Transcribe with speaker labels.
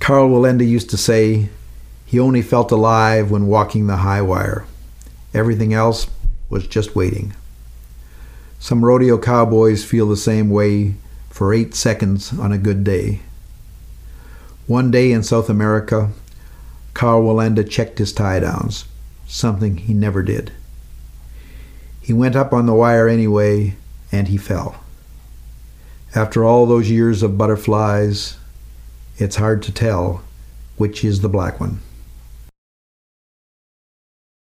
Speaker 1: Carl Wallenda used to say he only felt alive when walking the high wire. Everything else was just waiting. Some rodeo cowboys feel the same way for 8 seconds on a good day. One day in South America, Carl Wallenda checked his tie-downs, something he never did. He went up on the wire anyway, and he fell. After all those years of butterflies, it's hard to tell which is the black one.